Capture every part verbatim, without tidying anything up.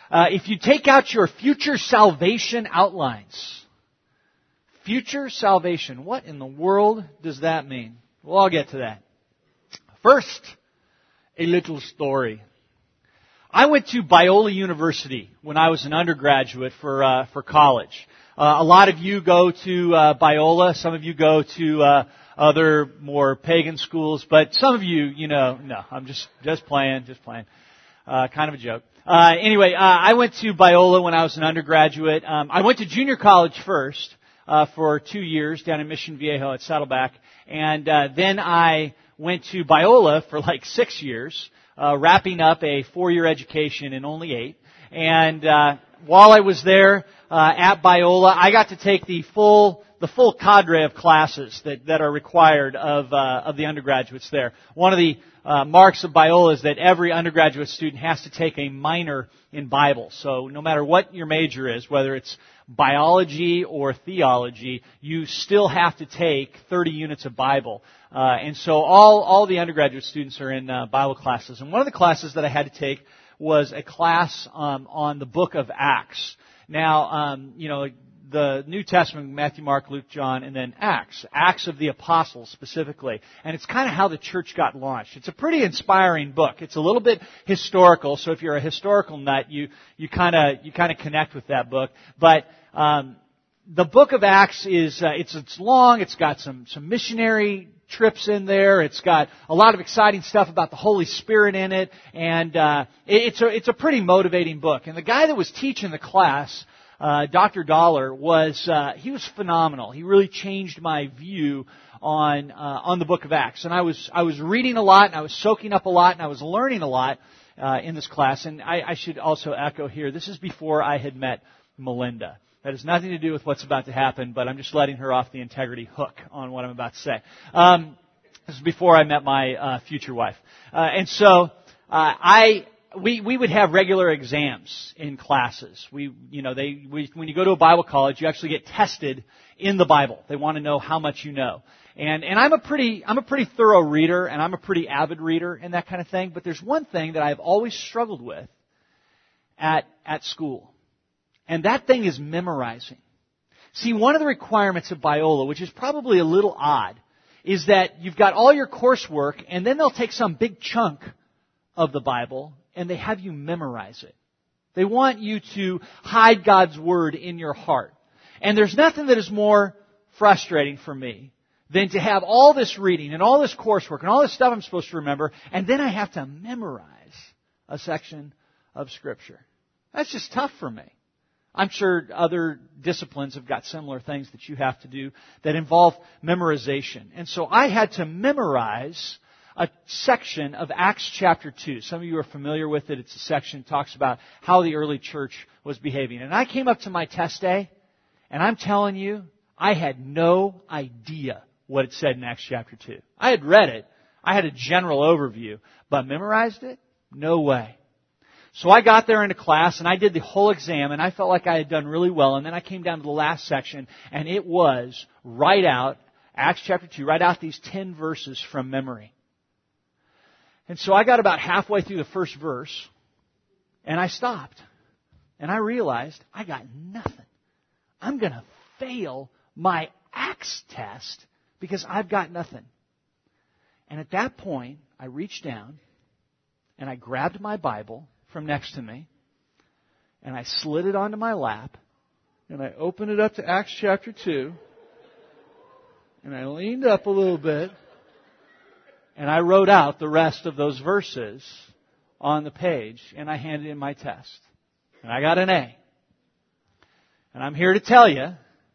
Uh, if you take out your future salvation outlines, future salvation, what in the world does that mean? Well, I'll get to that. First, a little story. I went to Biola University when I was an undergraduate for uh, for college. Uh, a lot of you go to uh, Biola. Some of you go to uh, other more pagan schools. But some of you, you know, no, I'm just just playing, just playing. Uh, kind of a joke. Uh, anyway, uh, I went to Biola when I was an undergraduate. Um, I went to junior college first uh, for two years down in Mission Viejo at Saddleback. And uh, then I went to Biola for like six years, uh, wrapping up a four-year education in only eight. And uh, while I was there uh, at Biola, I got to take the full the full cadre of classes that, that are required of uh, of the undergraduates there. One of the uh, marks of Biola is that every undergraduate student has to take a minor in Bible. So no matter what your major is, whether it's biology or theology, you still have to take thirty units of Bible. Uh, and so all all the undergraduate students are in uh, Bible classes. And one of the classes that I had to take was a class um, on the book of Acts. Now, um, you know, the New Testament, Matthew, Mark, Luke, John, and then Acts. Acts of the Apostles specifically. And it's kind of how the church got launched. It's a pretty inspiring book. It's a little bit historical, so if you're a historical nut, you, you kind of, you kind of connect with that book. But, um, the book of Acts is, uh, it's, it's long, it's got some, some missionary trips in there, it's got a lot of exciting stuff about the Holy Spirit in it, and, uh, it's a, it's a pretty motivating book. And the guy that was teaching the class, Uh, Doctor Dollar was, uh, he was phenomenal. He really changed my view on, uh, on the book of Acts. And I was, I was reading a lot and I was soaking up a lot and I was learning a lot, uh, in this class. And I, I should also echo here, this is before I had met Melinda. That has nothing to do with what's about to happen, but I'm just letting her off the integrity hook on what I'm about to say. Um, this is before I met my, uh, future wife. Uh, and so, uh, I, We we would have regular exams in classes. We you know they we, when you go to a Bible college, you actually get tested in the Bible. They want to know how much you know. And and I'm a pretty I'm a pretty thorough reader and I'm a pretty avid reader and that kind of thing. But there's one thing that I've always struggled with at at school, and that thing is memorizing. See, one of the requirements of Biola, which is probably a little odd, is that you've got all your coursework and then they'll take some big chunk of the Bible and they have you memorize it. They want you to hide God's Word in your heart. And there's nothing that is more frustrating for me than to have all this reading and all this coursework and all this stuff I'm supposed to remember, and then I have to memorize a section of Scripture. That's just tough for me. I'm sure other disciplines have got similar things that you have to do that involve memorization. And so I had to memorize a section of Acts chapter two. Some of you are familiar with it. It's a section that talks about how the early church was behaving. And I came up to my test day, and I'm telling you, I had no idea what it said in Acts chapter two. I had read it. I had a general overview, but memorized it? No way. So I got there into class, and I did the whole exam, and I felt like I had done really well. And then I came down to the last section, and it was right out, Acts chapter two, right out these ten verses from memory. And so I got about halfway through the first verse, and I stopped. And I realized I got nothing. I'm going to fail my Acts test because I've got nothing. And at that point, I reached down, and I grabbed my Bible from next to me, and I slid it onto my lap, and I opened it up to Acts chapter two, and I leaned up a little bit, and I wrote out the rest of those verses on the page, and I handed in my test. And I got an A. And I'm here to tell you,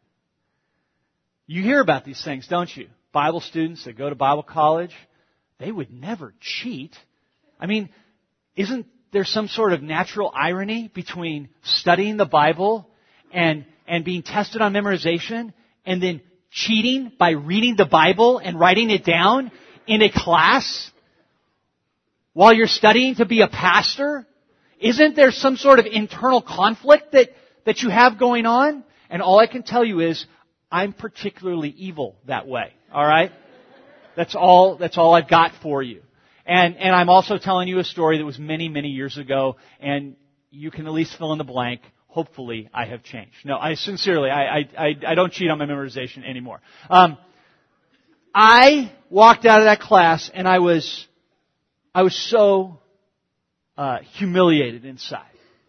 you hear about these things, don't you? Bible students that go to Bible college, they would never cheat. I mean, isn't there some sort of natural irony between studying the Bible and, and being tested on memorization and then cheating by reading the Bible and writing it down in a class while you're studying to be a pastor? Isn't there some sort of internal conflict that, that you have going on? And all I can tell you is, I'm particularly evil that way. All right? That's all, that's all I've got for you. And, and I'm also telling you a story that was many, many years ago. And you can at least fill in the blank. Hopefully, I have changed. No, I sincerely, I I I, I don't cheat on my memorization anymore. Um, I walked out of that class and I was, I was so uh, humiliated inside.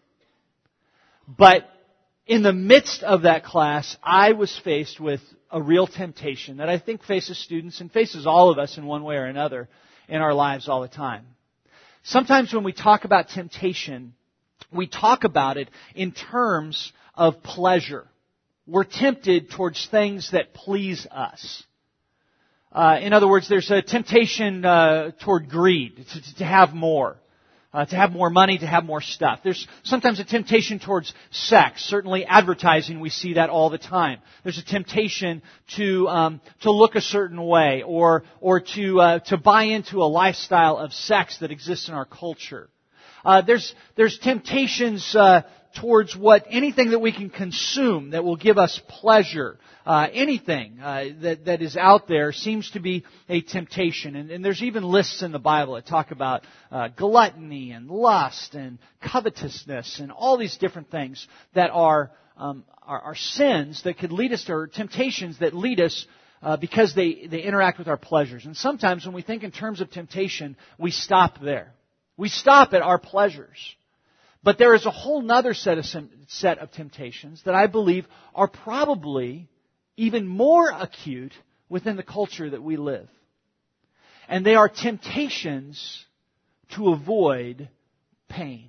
But in the midst of that class, I was faced with a real temptation that I think faces students and faces all of us in one way or another in our lives all the time. Sometimes when we talk about temptation, we talk about it in terms of pleasure. We're tempted towards things that please us. Uh, in other words, there's a temptation uh, toward greed, to, to have more. Uh, to have more money, to have more stuff. There's sometimes a temptation towards sex. Certainly advertising, we see that all the time. There's a temptation to um, to look a certain way, or or to uh, to buy into a lifestyle of sex that exists in our culture. Uh, there's there's temptations uh, towards what anything that we can consume that will give us pleasure. Uh, anything uh, that that is out there seems to be a temptation, and, and there's even lists in the Bible that talk about uh, gluttony and lust and covetousness and all these different things that are um, are, are sins that could lead us to, or temptations that lead us uh, because they they interact with our pleasures. And sometimes when we think in terms of temptation, we stop there. We stop at our pleasures. But there is a whole other set of set of temptations that I believe are probably even more acute within the culture that we live. And they are temptations to avoid pain.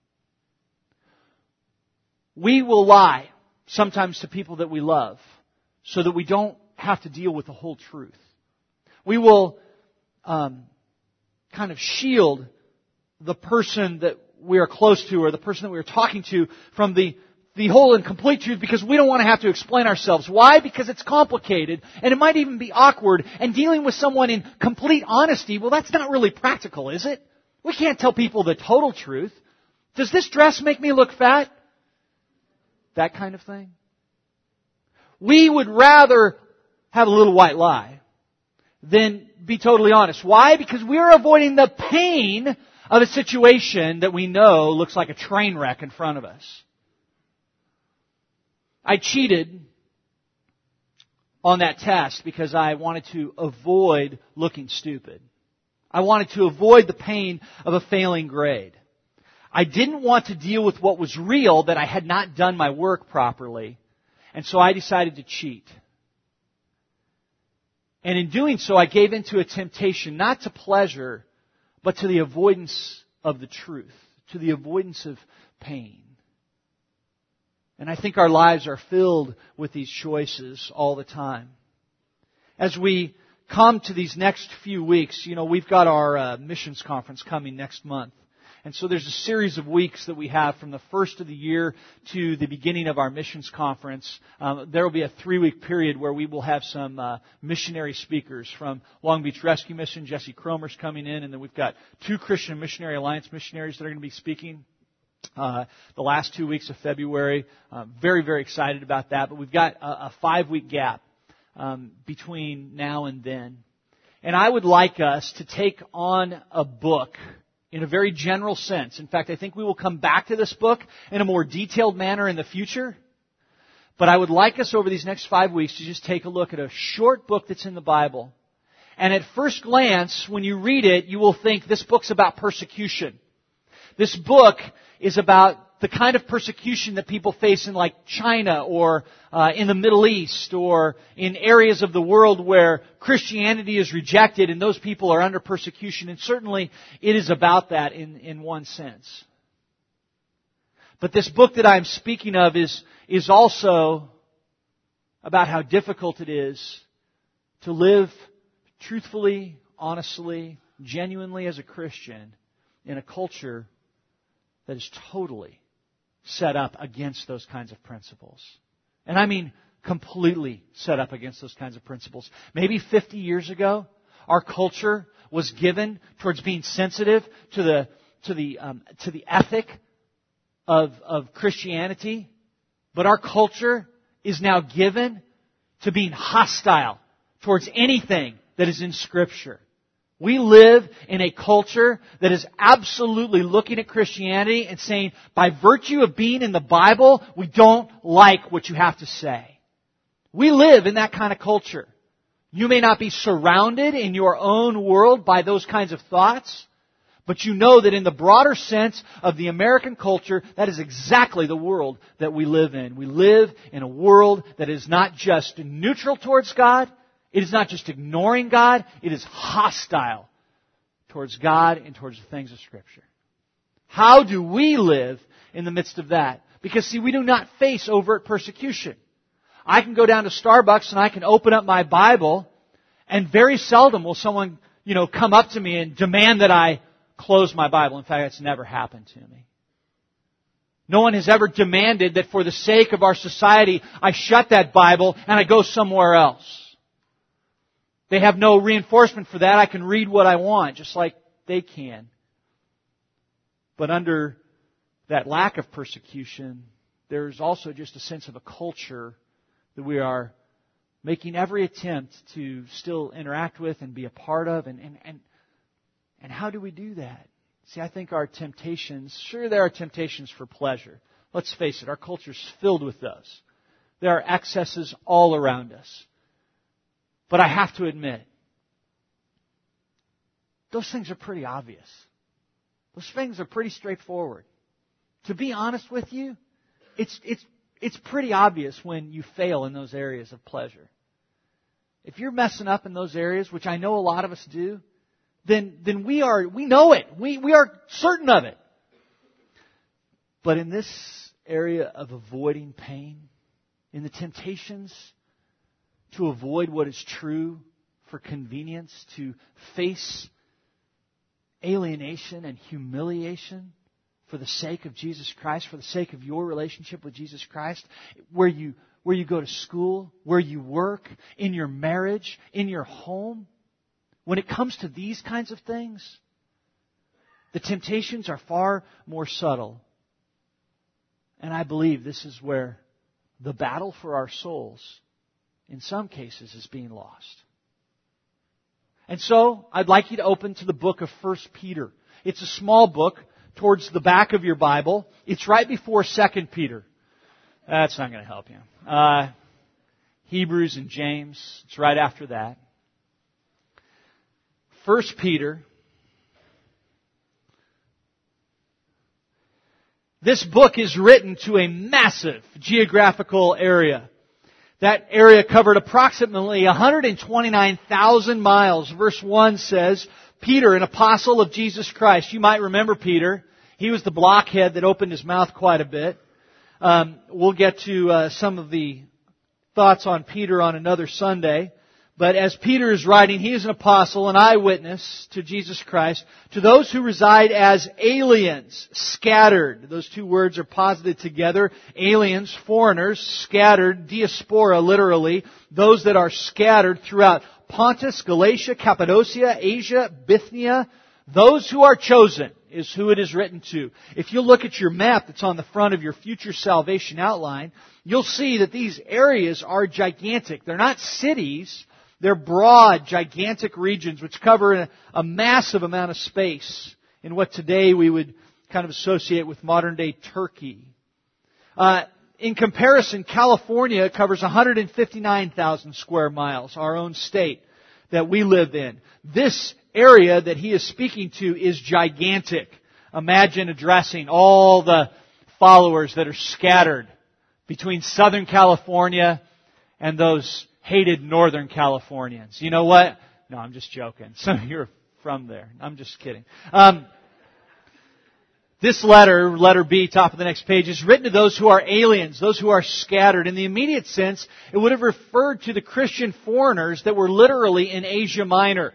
We will lie sometimes to people that we love so that we don't have to deal with the whole truth. We will um, kind of shield the person that we are close to or the person that we are talking to from the the whole and complete truth because we don't want to have to explain ourselves. Why? Because it's complicated and it might even be awkward. And dealing with someone in complete honesty, well, that's not really practical, is it? We can't tell people the total truth. Does this dress make me look fat? That kind of thing. We would rather have a little white lie than be totally honest. Why? Because we're avoiding the pain of a situation that we know looks like a train wreck in front of us. I cheated on that test because I wanted to avoid looking stupid. I wanted to avoid the pain of a failing grade. I didn't want to deal with what was real, that I had not done my work properly, and so I decided to cheat. And in doing so, I gave into a temptation not to pleasure, but to the avoidance of the truth, to the avoidance of pain. And I think our lives are filled with these choices all the time. As we come to these next few weeks, you know, we've got our uh, missions conference coming next month. And so there's a series of weeks that we have from the first of the year to the beginning of our missions conference. Um, there will be a three-week period where we will have some uh, missionary speakers from Long Beach Rescue Mission. Jesse Cromer's coming in, and then we've got two Christian Missionary Alliance missionaries that are going to be speaking uh, the last two weeks of February. Uh, very, very excited about that. But we've got a, a five-week gap um, between now and then. And I would like us to take on a book in a very general sense. In fact, I think we will come back to this book in a more detailed manner in the future. But I would like us over these next five weeks to just take a look at a short book that's in the Bible. And at first glance, when you read it, you will think this book's about persecution. This book is about the kind of persecution that people face in like China or uh, in the Middle East or in areas of the world where Christianity is rejected and those people are under persecution. And certainly it is about that in, in one sense. But this book that I'm speaking of is, is also about how difficult it is to live truthfully, honestly, genuinely as a Christian in a culture that is totally set up against those kinds of principles. And I mean completely set up against those kinds of principles. Maybe fifty years ago, our culture was given towards being sensitive to the to the um, to the ethic of of Christianity, but our culture is now given to being hostile towards anything that is in Scripture. We live in a culture that is absolutely looking at Christianity and saying, by virtue of being in the Bible, we don't like what you have to say. We live in that kind of culture. You may not be surrounded in your own world by those kinds of thoughts, but you know that in the broader sense of the American culture, that is exactly the world that we live in. We live in a world that is not just neutral towards God, it is not just ignoring God, it is hostile towards God and towards the things of Scripture. How do we live in the midst of that? Because, see, we do not face overt persecution. I can go down to Starbucks and I can open up my Bible, and very seldom will someone, you know, come up to me and demand that I close my Bible. In fact, that's never happened to me. No one has ever demanded that for the sake of our society, I shut that Bible and I go somewhere else. They have no reinforcement for that. I can read what I want, just like they can. But under that lack of persecution, there's also just a sense of a culture that we are making every attempt to still interact with and be a part of. And, and, and, and how do we do that? See, I think our temptations, sure there are temptations for pleasure. Let's face it, our culture's filled with those. There are excesses all around us. But I have to admit, those things are pretty obvious. Those things are pretty straightforward. To be honest with you, it's, it's, it's pretty obvious when you fail in those areas of pleasure. If you're messing up in those areas, which I know a lot of us do, then, then we are, we know it. We, we are certain of it. But in this area of avoiding pain, in the temptations to avoid what is true for convenience, to face alienation and humiliation for the sake of Jesus Christ, for the sake of your relationship with Jesus Christ, where you, where you go to school, where you work, in your marriage, in your home, when it comes to these kinds of things, the temptations are far more subtle. And I believe this is where the battle for our souls, in some cases, is being lost. And so, I'd like you to open to the book of First Peter. It's a small book towards the back of your Bible. It's right before Second Peter. That's not going to help you. Uh, Hebrews and James. It's right after that. First Peter. This book is written to a massive geographical area. That area covered approximately one hundred twenty-nine thousand miles. Verse one says, Peter, an apostle of Jesus Christ. You might remember Peter. He was the blockhead that opened his mouth quite a bit. Um, we'll get to uh, some of the thoughts on Peter on another Sunday. But as Peter is writing, he is an apostle, an eyewitness to Jesus Christ, to those who reside as aliens, scattered. Those two words are posited together. Aliens, foreigners, scattered, diaspora, literally. Those that are scattered throughout Pontus, Galatia, Cappadocia, Asia, Bithynia. Those who are chosen is who it is written to. If you look at your map that's on the front of your future salvation outline, you'll see that these areas are gigantic. They're not cities. They're broad, gigantic regions which cover a, a massive amount of space in what today we would kind of associate with modern-day Turkey. Uh, in comparison, California covers one hundred fifty-nine thousand square miles, our own state that we live in. This area that he is speaking to is gigantic. Imagine addressing all the followers that are scattered between Southern California and those hated Northern Californians. You know what? No, I'm just joking. Some of you are from there. I'm just kidding. Um, this letter, letter B, top of the next page, is written to those who are aliens, those who are scattered. In the immediate sense, it would have referred to the Christian foreigners that were literally in Asia Minor.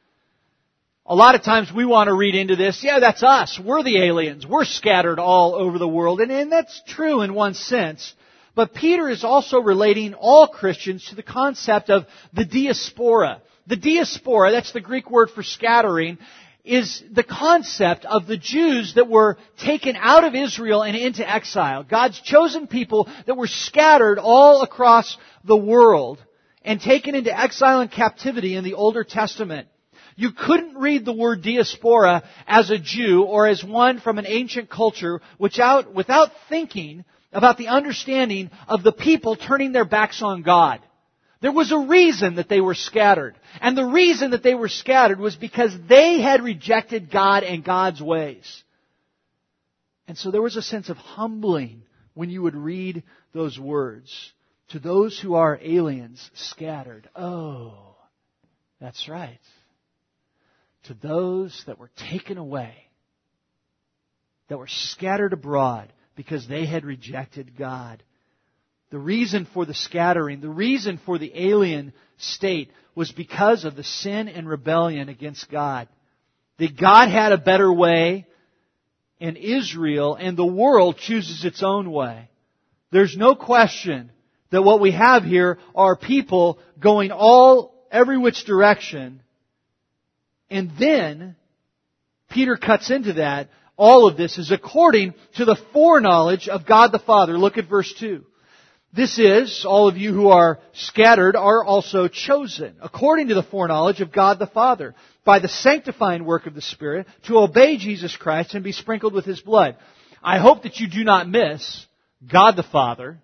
A lot of times we want to read into this, yeah, that's us. We're the aliens. We're scattered all over the world. And, and that's true in one sense. But Peter is also relating all Christians to the concept of the diaspora. The diaspora, that's the Greek word for scattering, is the concept of the Jews that were taken out of Israel and into exile. God's chosen people that were scattered all across the world and taken into exile and captivity in the Older Testament. You couldn't read the word diaspora as a Jew or as one from an ancient culture without, without thinking about the understanding of the people turning their backs on God. There was a reason that they were scattered. And the reason that they were scattered was because they had rejected God and God's ways. And so there was a sense of humbling when you would read those words. To those who are aliens, scattered. Oh, that's right. To those that were taken away, that were scattered abroad because they had rejected God. The reason for the scattering, the reason for the alien state was because of the sin and rebellion against God. That God had a better way, and Israel and the world chooses its own way. There's no question that what we have here are people going all, every which direction. And then, Peter cuts into that. All of this is according to the foreknowledge of God the Father. Look at verse two. This is, all of you who are scattered are also chosen, according to the foreknowledge of God the Father, by the sanctifying work of the Spirit, to obey Jesus Christ and be sprinkled with His blood. I hope that you do not miss God the Father,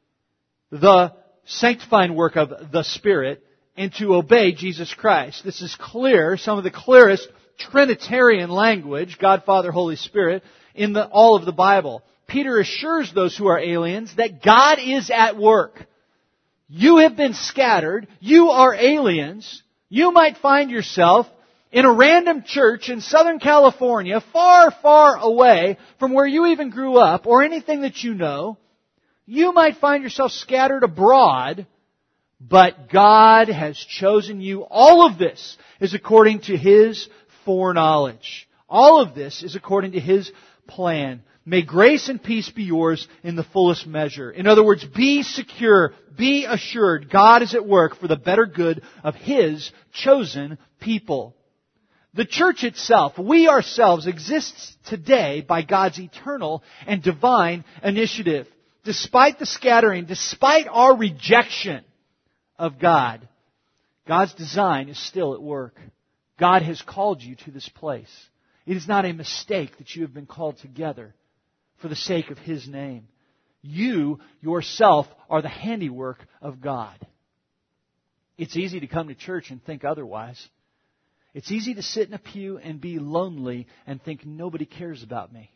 the sanctifying work of the Spirit, and to obey Jesus Christ. This is clear, some of the clearest Trinitarian language, God, Father, Holy Spirit, in the, all of the Bible. Peter assures those who are aliens that God is at work. You have been scattered. You are aliens. You might find yourself in a random church in Southern California, far, far away from where you even grew up or anything that you know. You might find yourself scattered abroad, but God has chosen you. All of this is according to His foreknowledge. All of this is according to His plan. May grace and peace be yours in the fullest measure. In other words, be secure, be assured. God is at work for the better good of His chosen people. The church itself, we ourselves, exists today by God's eternal and divine initiative. Despite the scattering, despite our rejection of God, God's design is still at work. God has called you to this place. It is not a mistake that you have been called together for the sake of His name. You, yourself, are the handiwork of God. It's easy to come to church and think otherwise. It's easy to sit in a pew and be lonely and think nobody cares about me.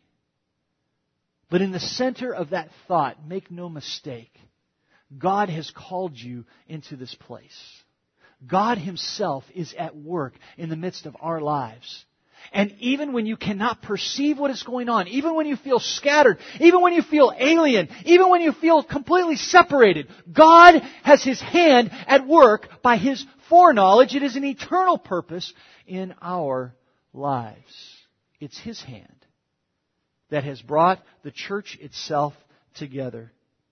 But in the center of that thought, make no mistake, God has called you into this place. God Himself is at work in the midst of our lives. And even when you cannot perceive what is going on, even when you feel scattered, even when you feel alien, even when you feel completely separated, God has His hand at work by His foreknowledge. It is an eternal purpose in our lives. It's His hand that has brought the church itself together.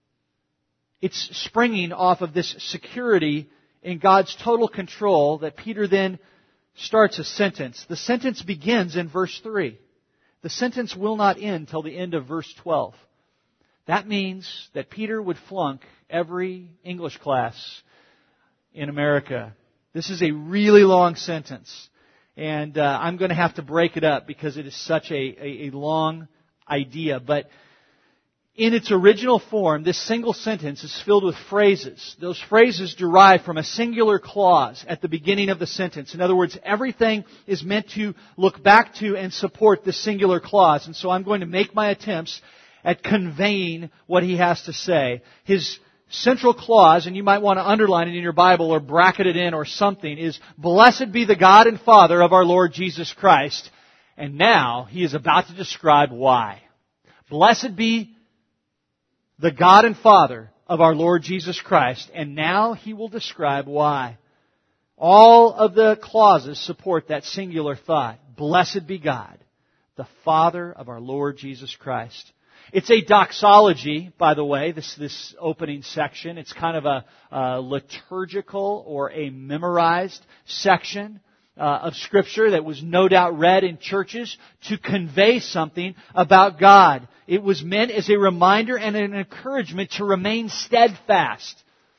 It's springing off of this security in God's total control that Peter then starts a sentence. The sentence begins in verse three. The sentence will not end till the end of verse twelve. That means that Peter would flunk every English class in America. This is a really long sentence. And uh, I'm going to have to break it up because it is such a, a, a long idea. But in its original form, this single sentence is filled with phrases. Those phrases derive from a singular clause at the beginning of the sentence. In other words, everything is meant to look back to and support this singular clause. And so I'm going to make my attempts at conveying what he has to say. His central clause, and you might want to underline it in your Bible or bracket it in or something, is, "Blessed be the God and Father of our Lord Jesus Christ." And now he is about to describe why. Blessed be the God and Father of our Lord Jesus Christ. And now he will describe why. All of the clauses support that singular thought. Blessed be God, the Father of our Lord Jesus Christ. It's a doxology, by the way, this, this opening section. It's kind of a, a liturgical or a memorized section uh, of Scripture that was no doubt read in churches to convey something about God. It was meant as a reminder and an encouragement to remain steadfast.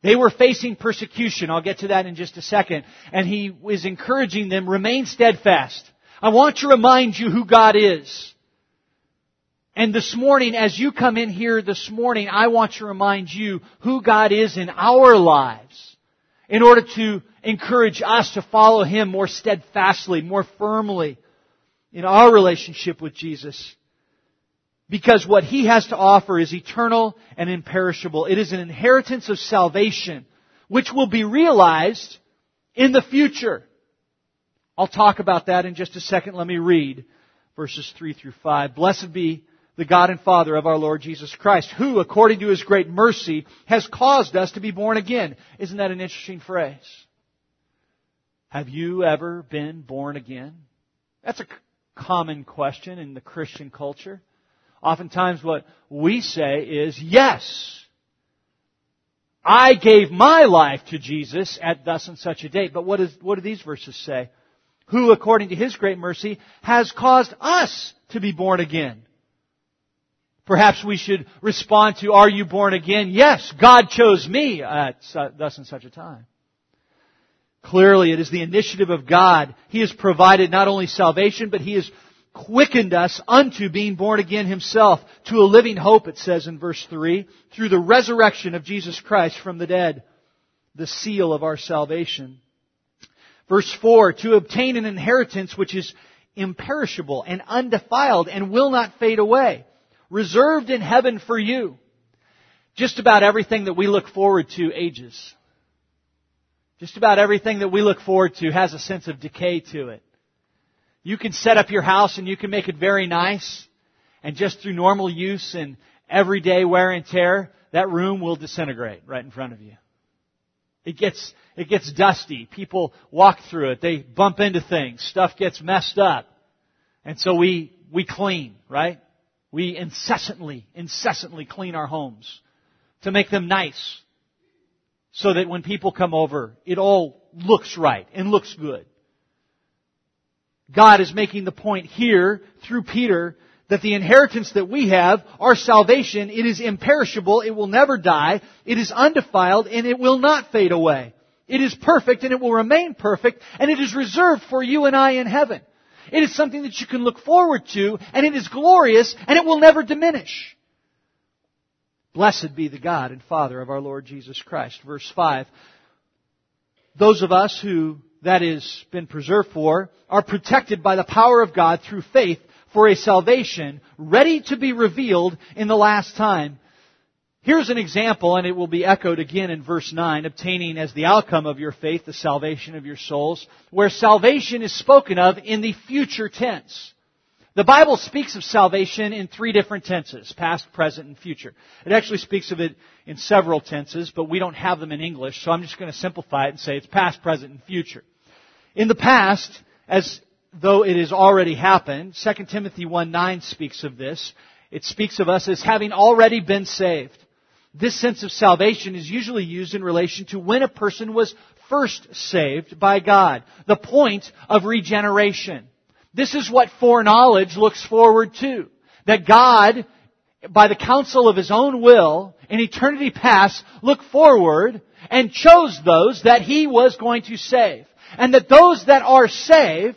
They were facing persecution. I'll get to that in just a second. And he was encouraging them, remain steadfast. I want to remind you who God is. And this morning, as you come in here this morning, I want to remind you who God is in our lives in order to encourage us to follow Him more steadfastly, more firmly in our relationship with Jesus. Because what He has to offer is eternal and imperishable. It is an inheritance of salvation, which will be realized in the future. I'll talk about that in just a second. Let me read verses three through five. Blessed be the God and Father of our Lord Jesus Christ, who, according to His great mercy, has caused us to be born again. Isn't that an interesting phrase? Have you ever been born again? That's a common question in the Christian culture. Oftentimes what we say is, yes, I gave my life to Jesus at thus and such a date. But what, is, what do these verses say? Who, according to His great mercy, has caused us to be born again. Perhaps we should respond to, are you born again? Yes, God chose me at thus and such a time. Clearly, it is the initiative of God. He has provided not only salvation, but He has quickened us unto being born again Himself to a living hope, it says in verse three, through the resurrection of Jesus Christ from the dead, the seal of our salvation. Verse four, to obtain an inheritance which is imperishable and undefiled and will not fade away, reserved in heaven for you. Just about everything that we look forward to ages. Just about everything that we look forward to has a sense of decay to it. You can set up your house and you can make it very nice, and just through normal use and everyday wear and tear, that room will disintegrate right in front of you. It gets, it gets dusty. People walk through it. They bump into things. Stuff gets messed up. And so we, we clean, right? We incessantly, incessantly clean our homes to make them nice so that when people come over, it all looks right and looks good. God is making the point here through Peter that the inheritance that we have, our salvation, it is imperishable, it will never die, it is undefiled, and it will not fade away. It is perfect and it will remain perfect, and it is reserved for you and I in heaven. It is something that you can look forward to, and it is glorious, and it will never diminish. Blessed be the God and Father of our Lord Jesus Christ. Verse five. Those of us who that is been preserved for are protected by the power of God through faith for a salvation ready to be revealed in the last time. Here's an example, and it will be echoed again in verse nine, obtaining as the outcome of your faith the salvation of your souls, where salvation is spoken of in the future tense. The Bible speaks of salvation in three different tenses, past, present, and future. It actually speaks of it in several tenses, but we don't have them in English, so I'm just going to simplify it and say it's past, present, and future. In the past, as though it has already happened, Second Timothy one nine speaks of this. It speaks of us as having already been saved. This sense of salvation is usually used in relation to when a person was first saved by God, the point of regeneration. This is what foreknowledge looks forward to. That God, by the counsel of His own will, in eternity past, looked forward and chose those that He was going to save. And that those that are saved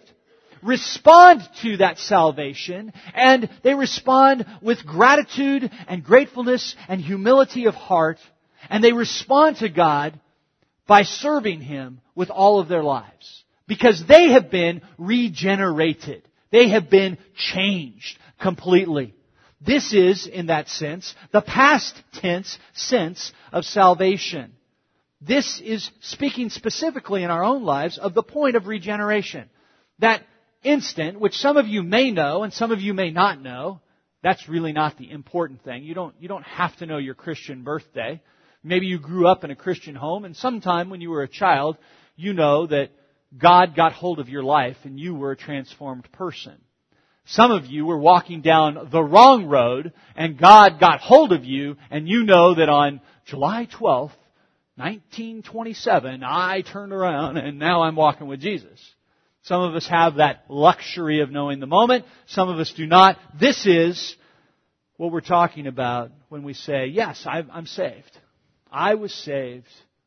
respond to that salvation, and they respond with gratitude and gratefulness and humility of heart, and they respond to God by serving Him with all of their lives. Because they have been regenerated. They have been changed completely. This is, in that sense, the past tense sense of salvation. This is speaking specifically in our own lives of the point of regeneration. That instant, which some of you may know and some of you may not know, that's really not the important thing. You don't, you don't have to know your Christian birthday. Maybe you grew up in a Christian home, and sometime when you were a child, you know that God got hold of your life and you were a transformed person. Some of you were walking down the wrong road and God got hold of you, and you know that on July twelfth, nineteen twenty-seven, I turned around and now I'm walking with Jesus. Some of us have that luxury of knowing the moment. Some of us do not. This is what we're talking about when we say, yes, I'm saved. I was saved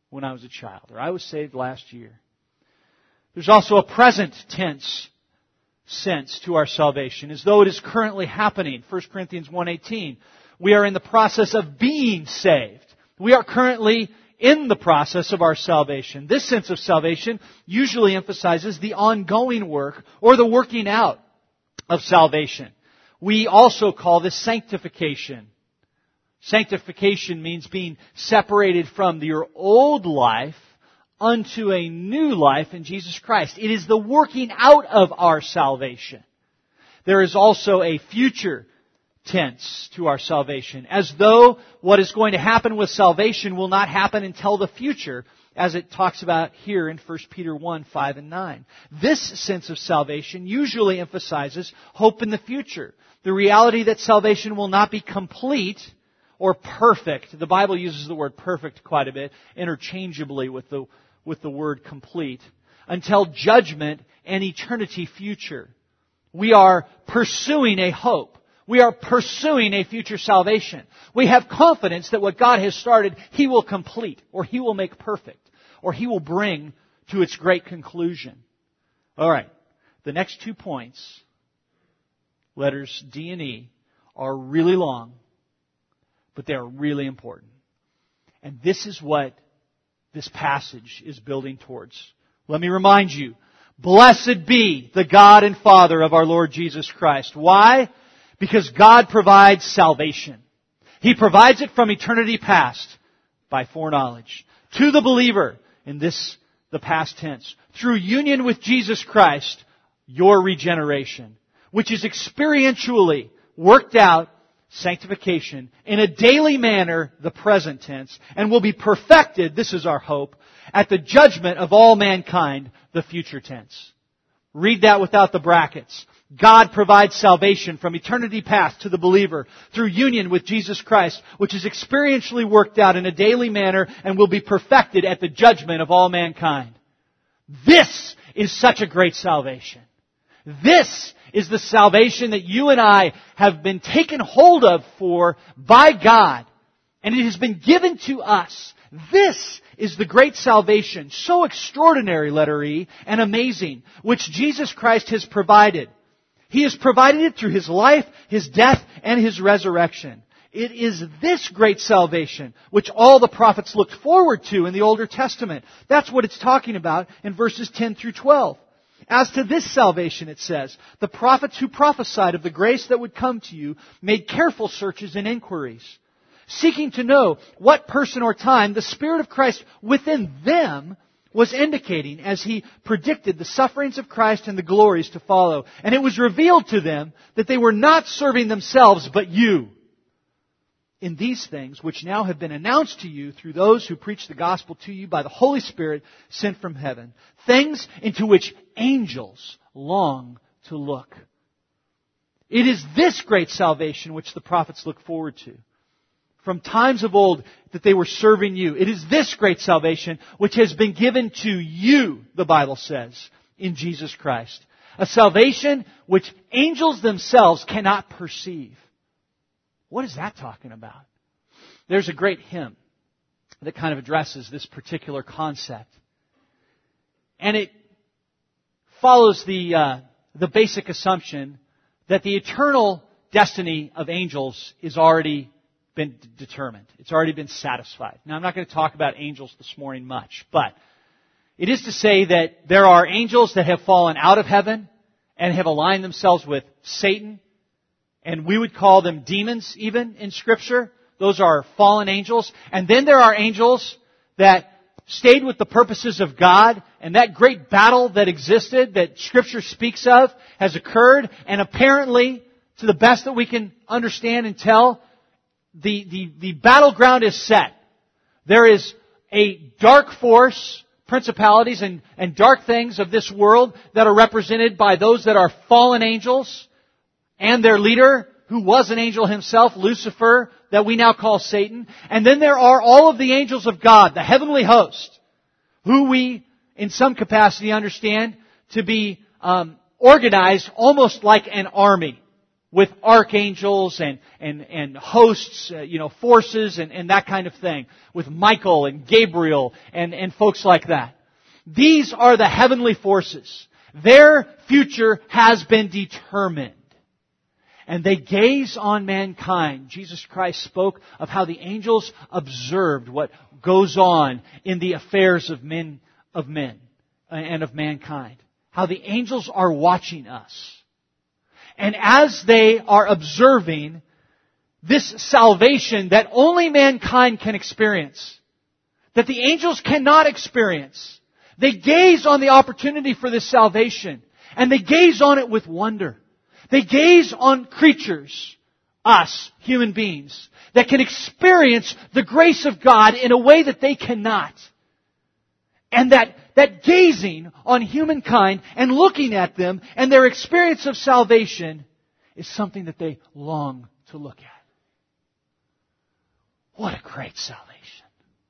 when I was a child, or I was saved last year. There's also a present tense sense to our salvation, as though it is currently happening. First Corinthians one eighteen. We are in the process of being saved. We are currently in the process of our salvation. This sense of salvation usually emphasizes the ongoing work or the working out of salvation. We also call this sanctification. Sanctification means being separated from your old life unto a new life in Jesus Christ. It is the working out of our salvation. There is also a future tense to our salvation, as though what is going to happen with salvation will not happen until the future, as it talks about here in First Peter one, five and nine. This sense of salvation usually emphasizes hope in the future, the reality that salvation will not be complete or perfect. The Bible uses the word perfect quite a bit, interchangeably with the, with the word complete, until judgment and eternity future. We are pursuing a hope. We are pursuing a future salvation. We have confidence that what God has started, He will complete, or He will make perfect, or He will bring to its great conclusion. All right. The next two points, letters D and E, are really long, but they are really important. And this is what this passage is building towards. Let me remind you, blessed be the God and Father of our Lord Jesus Christ. Why? Because God provides salvation. He provides it from eternity past by foreknowledge to the believer, in this, the past tense, through union with Jesus Christ, your regeneration, which is experientially worked out, sanctification, in a daily manner, the present tense, and will be perfected, this is our hope, at the judgment of all mankind, the future tense. Read that without the brackets. God provides salvation from eternity past to the believer through union with Jesus Christ, which is experientially worked out in a daily manner and will be perfected at the judgment of all mankind. This is such a great salvation. This is the salvation that you and I have been taken hold of for by God, and it has been given to us. This is the great salvation, so extraordinary, letter E, and amazing, which Jesus Christ has provided. He has provided it through His life, His death, and His resurrection. It is this great salvation which all the prophets looked forward to in the Older Testament. That's what it's talking about in verses ten through twelve. As to this salvation, it says, the prophets who prophesied of the grace that would come to you made careful searches and inquiries, seeking to know what person or time the Spirit of Christ within them was indicating as He predicted the sufferings of Christ and the glories to follow. And it was revealed to them that they were not serving themselves, but you, in these things which now have been announced to you through those who preach the gospel to you by the Holy Spirit sent from heaven, things into which angels long to look. It is this great salvation which the prophets look forward to from times of old, that they were serving you. It is this great salvation which has been given to you, the Bible says, in Jesus Christ. A salvation which angels themselves cannot perceive. What is that talking about? There's a great hymn that kind of addresses this particular concept. And it follows the, uh, the basic assumption that the eternal destiny of angels is already been determined. It's already been satisfied. Now, I'm not going to talk about angels this morning much, but it is to say that there are angels that have fallen out of heaven and have aligned themselves with Satan, and we would call them demons even in Scripture. Those are fallen angels. And then there are angels that stayed with the purposes of God, and that great battle that existed, that Scripture speaks of, has occurred, and apparently, to the best that we can understand and tell, The, the, the battleground is set. There is a dark force, principalities and, and dark things of this world that are represented by those that are fallen angels and their leader, who was an angel himself, Lucifer, that we now call Satan. And then there are all of the angels of God, the heavenly host, who we, in some capacity, understand to be um, organized almost like an army. with archangels and, and, and hosts, uh, you know, forces and, and that kind of thing. With Michael and Gabriel and, and folks like that. These are the heavenly forces. Their future has been determined. And they gaze on mankind. Jesus Christ spoke of how the angels observed what goes on in the affairs of men, of men and of mankind. How the angels are watching us. And as they are observing this salvation that only mankind can experience, that the angels cannot experience, they gaze on the opportunity for this salvation, and they gaze on it with wonder. They gaze on creatures, us, human beings, that can experience the grace of God in a way that they cannot. And that, that gazing on humankind and looking at them and their experience of salvation is something that they long to look at. What a great salvation.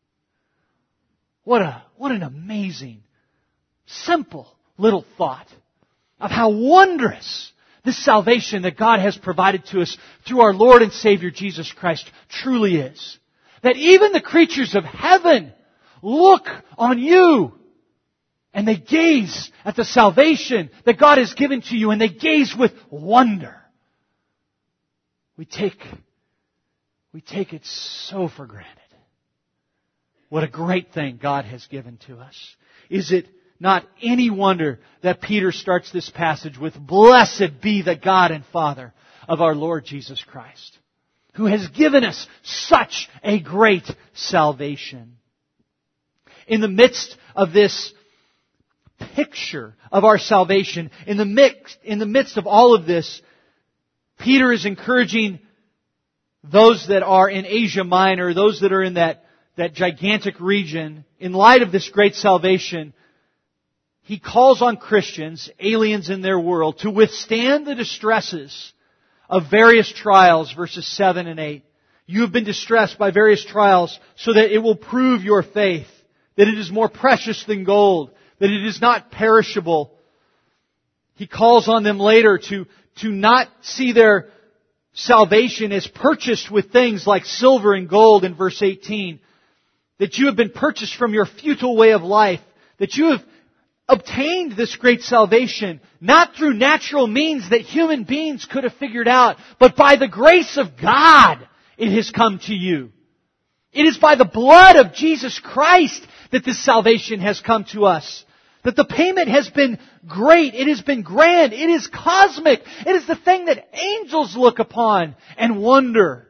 What a, what an amazing, simple little thought of how wondrous this salvation that God has provided to us through our Lord and Savior Jesus Christ truly is. That even the creatures of heaven look on you and they gaze at the salvation that God has given to you and they gaze with wonder. We take, we take it so for granted. What a great thing God has given to us. Is it not any wonder that Peter starts this passage with, "Blessed be the God and Father of our Lord Jesus Christ, who has given us such a great salvation." In the midst of this picture of our salvation, in the mix, in the midst of all of this, Peter is encouraging those that are in Asia Minor, those that are in that, that gigantic region, in light of this great salvation, he calls on Christians, aliens in their world, to withstand the distresses of various trials, verses seven and eight. You have been distressed by various trials so that it will prove your faith, that it is more precious than gold, that it is not perishable. He calls on them later to, to not see their salvation as purchased with things like silver and gold in verse eighteen. That you have been purchased from your futile way of life. That you have obtained this great salvation, not through natural means that human beings could have figured out, but by the grace of God it has come to you. It is by the blood of Jesus Christ that this salvation has come to us. That the payment has been great. It has been grand. It is cosmic. It is the thing that angels look upon and wonder.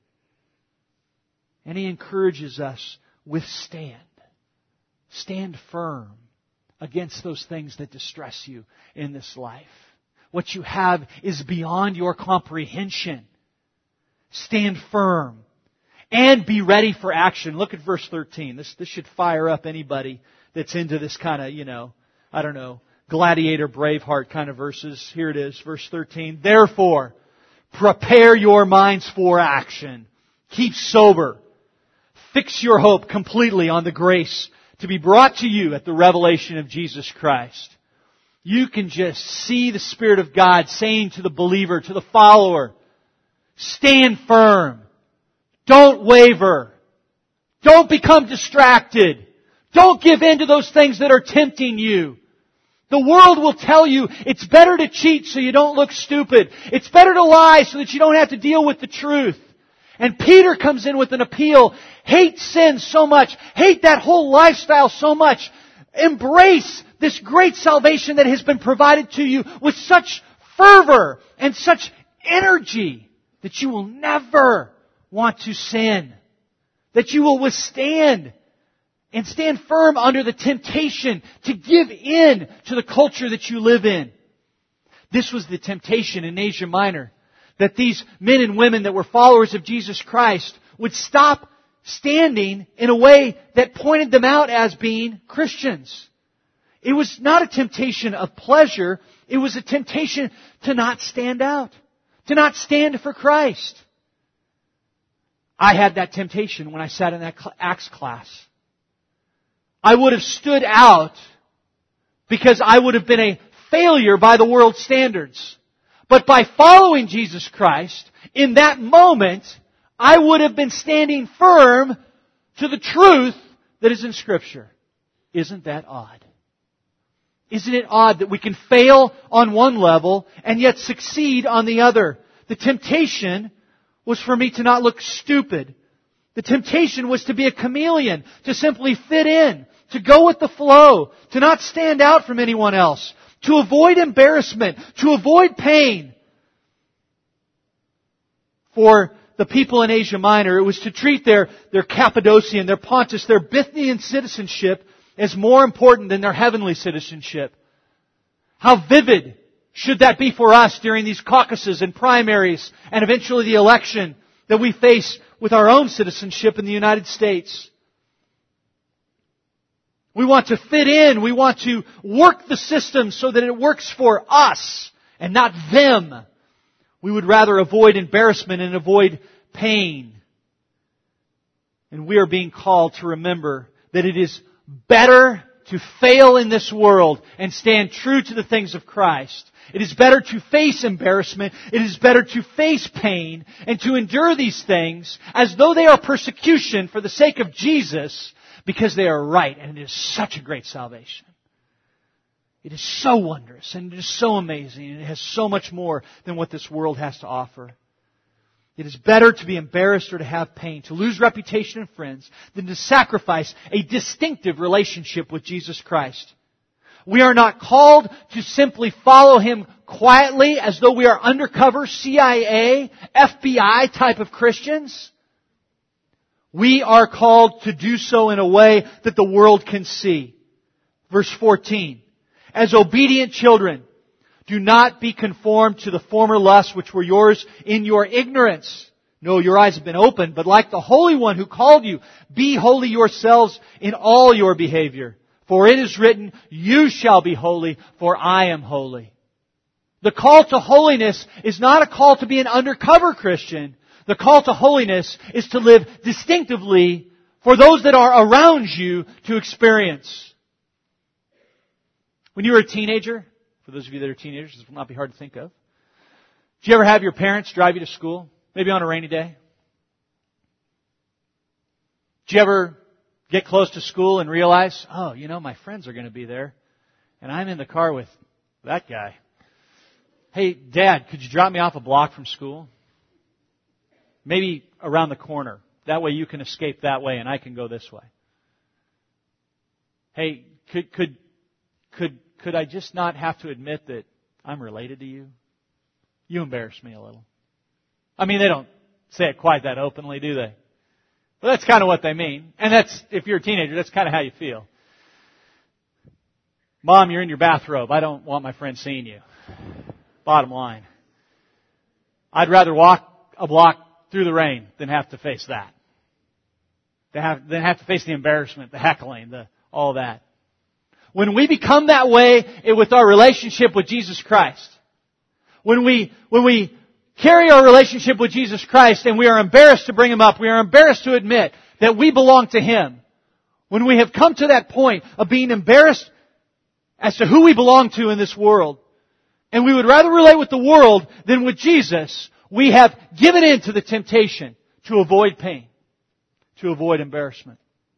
And He encourages us, withstand. Stand firm against those things that distress you in this life. What you have is beyond your comprehension. Stand firm and be ready for action. Look at verse thirteen. This, this should fire up anybody that's into this kind of, you know, I don't know, gladiator, Braveheart kind of verses. Here it is, verse thirteen. Therefore, prepare your minds for action. Keep sober. Fix your hope completely on the grace to be brought to you at the revelation of Jesus Christ. You can just see the Spirit of God saying to the believer, to the follower, stand firm. Don't waver. Don't become distracted. Don't give in to those things that are tempting you. The world will tell you it's better to cheat so you don't look stupid. It's better to lie so that you don't have to deal with the truth. And Peter comes in with an appeal. Hate sin so much. Hate that whole lifestyle so much. Embrace this great salvation that has been provided to you with such fervor and such energy that you will never want to sin. That you will withstand and stand firm under the temptation to give in to the culture that you live in. This was the temptation in Asia Minor. That these men and women that were followers of Jesus Christ would stop standing in a way that pointed them out as being Christians. It was not a temptation of pleasure. It was a temptation to not stand out. To not stand for Christ. I had that temptation when I sat in that Acts class. I would have stood out because I would have been a failure by the world's standards. But by following Jesus Christ, in that moment, I would have been standing firm to the truth that is in Scripture. Isn't that odd? Isn't it odd that we can fail on one level and yet succeed on the other? The temptation was for me to not look stupid. The temptation was to be a chameleon, to simply fit in, to go with the flow, to not stand out from anyone else, to avoid embarrassment, to avoid pain. For the people in Asia Minor, it was to treat their, their Cappadocian, their Pontus, their Bithynian citizenship as more important than their heavenly citizenship. How vivid should that be for us during these caucuses and primaries and eventually the election that we face with our own citizenship in the United States? We want to fit in. We want to work the system so that it works for us and not them. We would rather avoid embarrassment and avoid pain. And we are being called to remember that it is better to fail in this world and stand true to the things of Christ. It is better to face embarrassment. It is better to face pain and to endure these things as though they are persecution for the sake of Jesus, because they are right, and it is such a great salvation. It is so wondrous and it is so amazing, and it has so much more than what this world has to offer. It is better to be embarrassed or to have pain, to lose reputation and friends, than to sacrifice a distinctive relationship with Jesus Christ. We are not called to simply follow Him quietly as though we are undercover C I A, F B I type of Christians. We are called to do so in a way that the world can see. Verse fourteen. As obedient children, do not be conformed to the former lusts which were yours in your ignorance. No, your eyes have been opened, but like the Holy One who called you, be holy yourselves in all your behavior. For it is written, you shall be holy, for I am holy. The call to holiness is not a call to be an undercover Christian. The call to holiness is to live distinctively for those that are around you to experience. When you were a teenager, for those of you that are teenagers, this will not be hard to think of. Did you ever have your parents drive you to school? Maybe on a rainy day? Did you ever get close to school and realize, oh, you know, my friends are going to be there, and I'm in the car with that guy. Hey, Dad, could you drop me off a block from school? Maybe around the corner. That way you can escape that way and I can go this way. Hey, could could could could I just not have to admit that I'm related to you? You embarrass me a little. I mean, they don't say it quite that openly, do they? But that's kind of what they mean. And that's, if you're a teenager, that's kind of how you feel. Mom, you're in your bathrobe. I don't want my friends seeing you. Bottom line. I'd rather walk a block through the rain than have to face that. Than have, than have to face the embarrassment, the heckling, the all that. When we become that way with our relationship with Jesus Christ, when we, when we carry our relationship with Jesus Christ and we are embarrassed to bring Him up, we are embarrassed to admit that we belong to Him, when we have come to that point of being embarrassed as to who we belong to in this world, and we would rather relate with the world than with Jesus, we have given in to the temptation to avoid pain, to avoid embarrassment.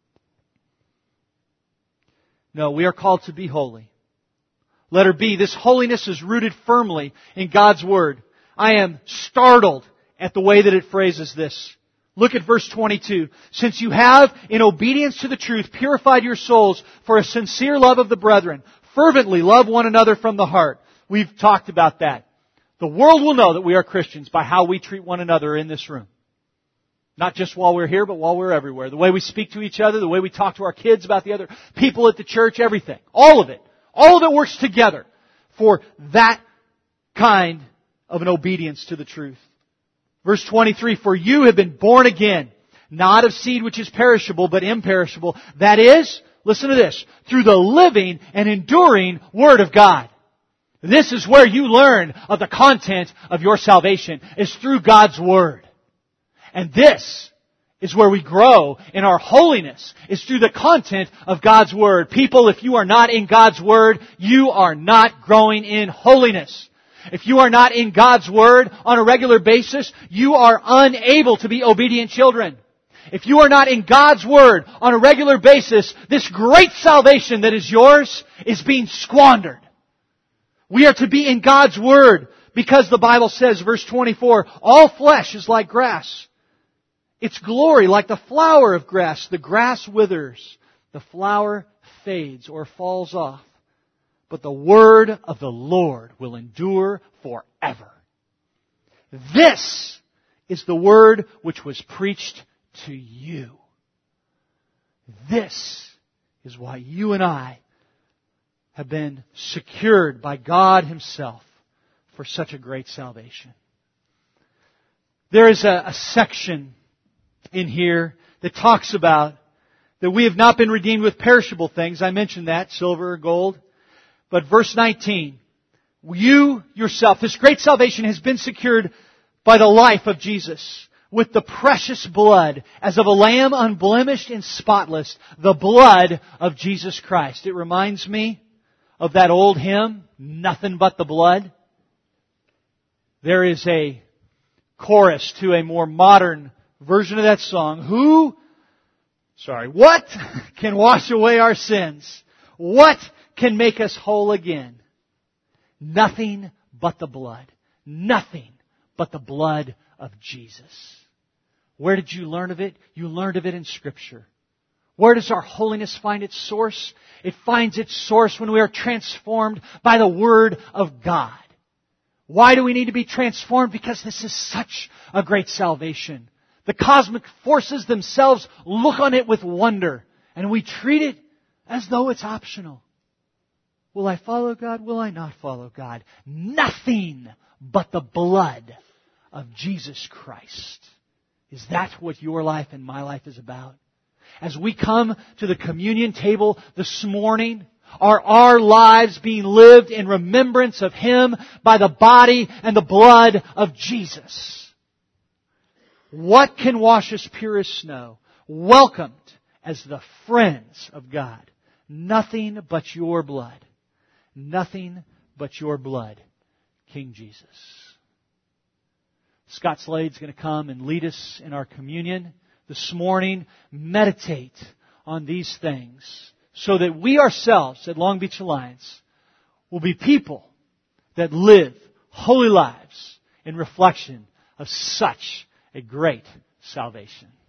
No, we are called to be holy. Letter B, this holiness is rooted firmly in God's Word. I am startled at the way that it phrases this. Look at verse twenty-two. Since you have, in obedience to the truth, purified your souls for a sincere love of the brethren, fervently love one another from the heart. We've talked about that. The world will know that we are Christians by how we treat one another in this room. Not just while we're here, but while we're everywhere. The way we speak to each other, the way we talk to our kids about the other people at the church, everything. All of it. All of it works together for that kind of an obedience to the truth. Verse twenty-three, for you have been born again, not of seed which is perishable, but imperishable. That is, listen to this, through the living and enduring Word of God. This is where you learn of the content of your salvation, is through God's Word. And this is where we grow in our holiness, is through the content of God's Word. People, if you are not in God's Word, you are not growing in holiness. If you are not in God's Word on a regular basis, you are unable to be obedient children. If you are not in God's Word on a regular basis, this great salvation that is yours is being squandered. We are to be in God's Word because the Bible says, verse twenty-four, all flesh is like grass. Its glory like the flower of grass. The grass withers, the flower fades or falls off. But the word of the Lord will endure forever. This is the word which was preached to you. This is why you and I have been secured by God Himself for such a great salvation. There is a, a section in here that talks about that we have not been redeemed with perishable things. I mentioned that, silver or gold. But verse nineteen, you yourself, this great salvation has been secured by the life of Jesus with the precious blood as of a lamb unblemished and spotless, the blood of Jesus Christ. It reminds me of that old hymn, Nothing But the Blood. There is a chorus to a more modern version of that song. Who, sorry, what can wash away our sins? What can make us whole again? Nothing but the blood. Nothing but the blood of Jesus. Where did you learn of it? You learned of it in Scripture. Where does our holiness find its source? It finds its source when we are transformed by the Word of God. Why do we need to be transformed? Because this is such a great salvation. The cosmic forces themselves look on it with wonder, and we treat it as though it's optional. Will I follow God? Will I not follow God? Nothing but the blood of Jesus Christ. Is that what your life and my life is about? As we come to the communion table this morning, are our lives being lived in remembrance of Him by the body and the blood of Jesus? What can wash us pure as snow? Welcomed as the friends of God. Nothing but your blood. Nothing but your blood, King Jesus. Scott Slade's going to come and lead us in our communion this morning. Meditate on these things so that we ourselves at Long Beach Alliance will be people that live holy lives in reflection of such a great salvation.